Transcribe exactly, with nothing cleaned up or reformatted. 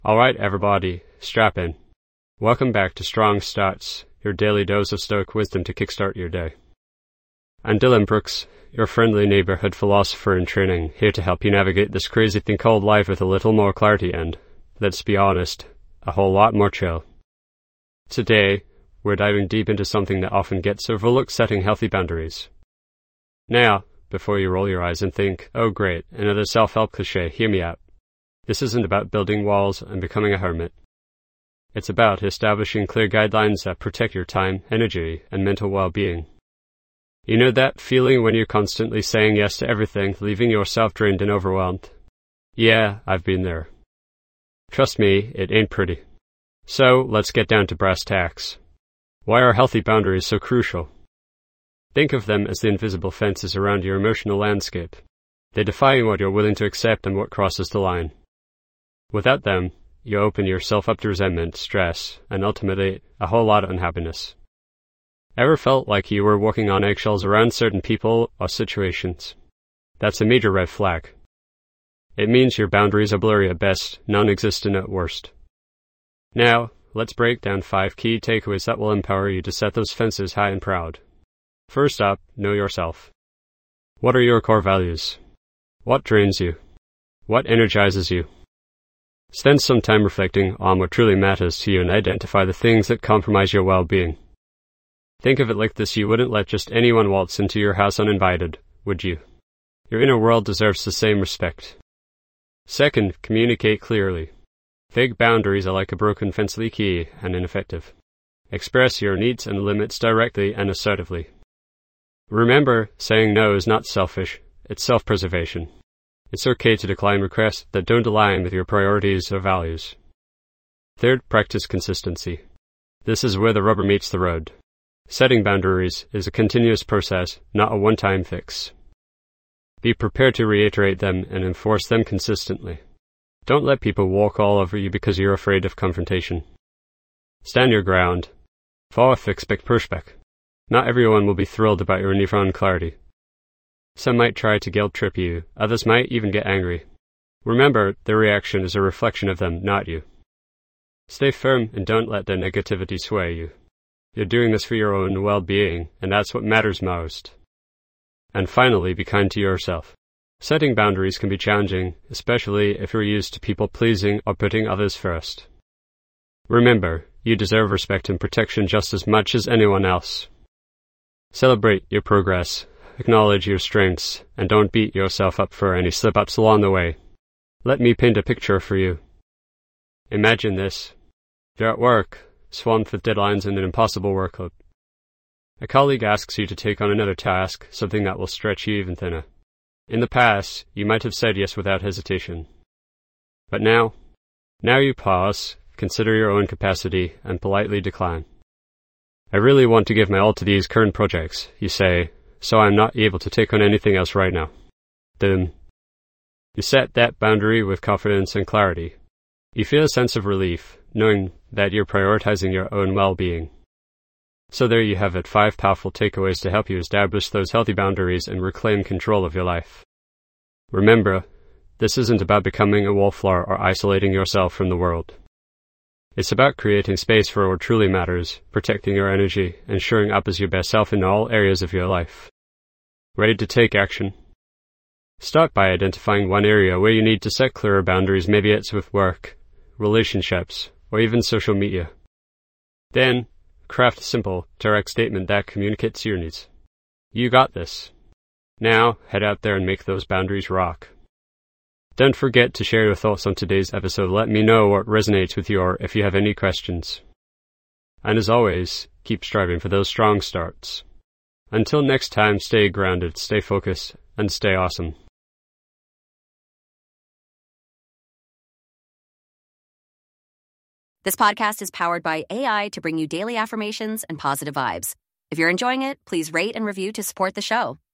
Alright everybody, strap in. Welcome back to Strong Starts, your daily dose of stoic wisdom to kickstart your day. I'm Dylan Brooks, your friendly neighborhood philosopher in training, here to help you navigate this crazy thing called life with a little more clarity and, let's be honest, a whole lot more chill. Today, we're diving deep into something that often gets overlooked: setting healthy boundaries. Now, before you roll your eyes and think, oh great, another self-help cliche, hear me out. This isn't about building walls and becoming a hermit. It's about establishing clear guidelines that protect your time, energy, and mental well-being. You know that feeling when you're constantly saying yes to everything, leaving yourself drained and overwhelmed? Yeah, I've been there. Trust me, it ain't pretty. So, let's get down to brass tacks. Why are healthy boundaries so crucial? Think of them as the invisible fences around your emotional landscape. They define what you're willing to accept and what crosses the line. Without them, you open yourself up to resentment, stress, and ultimately, a whole lot of unhappiness. Ever felt like you were walking on eggshells around certain people or situations? That's a major red flag. It means your boundaries are blurry at best, non-existent at worst. Now, let's break down five key takeaways that will empower you to set those fences high and proud. First up, know yourself. What are your core values? What drains you? What energizes you? Spend some time reflecting on what truly matters to you and identify the things that compromise your well-being. Think of it like this: you wouldn't let just anyone waltz into your house uninvited, would you? Your inner world deserves the same respect. Second, communicate clearly. Vague boundaries are like a broken fence, leaky and ineffective. Express your needs and limits directly and assertively. Remember, saying no is not selfish, it's self-preservation. It's okay to decline requests that don't align with your priorities or values. Third, practice consistency. This is where the rubber meets the road. Setting boundaries is a continuous process, not a one-time fix. Be prepared to reiterate them and enforce them consistently. Don't let people walk all over you because you're afraid of confrontation. Stand your ground. Forth, expect pushback. Not everyone will be thrilled about your newfound clarity. Some might try to guilt trip you, others might even get angry. Remember, their reaction is a reflection of them, not you. Stay firm and don't let their negativity sway you. You're doing this for your own well-being, and that's what matters most. And finally, be kind to yourself. Setting boundaries can be challenging, especially if you're used to people-pleasing or putting others first. Remember, you deserve respect and protection just as much as anyone else. Celebrate your progress. Acknowledge your strengths, and don't beat yourself up for any slip-ups along the way. Let me paint a picture for you. Imagine this. You're at work, swamped with deadlines and an impossible workload. A colleague asks you to take on another task, something that will stretch you even thinner. In the past, you might have said yes without hesitation. But now, now you pause, consider your own capacity, and politely decline. I really want to give my all to these current projects, you say, so I'm not able to take on anything else right now. Then, you set that boundary with confidence and clarity. You feel a sense of relief, knowing that you're prioritizing your own well-being. So there you have it, five powerful takeaways to help you establish those healthy boundaries and reclaim control of your life. Remember, this isn't about becoming a wallflower or isolating yourself from the world. It's about creating space for what truly matters, protecting your energy, and showing up as your best self in all areas of your life. Ready to take action? Start by identifying one area where you need to set clearer boundaries. Maybe it's with work, relationships, or even social media. Then, craft a simple, direct statement that communicates your needs. You got this. Now, head out there and make those boundaries rock. Don't forget to share your thoughts on today's episode. Let me know what resonates with you or if you have any questions. And as always, keep striving for those strong starts. Until next time, stay grounded, stay focused, and stay awesome. This podcast is powered by A I to bring you daily affirmations and positive vibes. If you're enjoying it, please rate and review to support the show.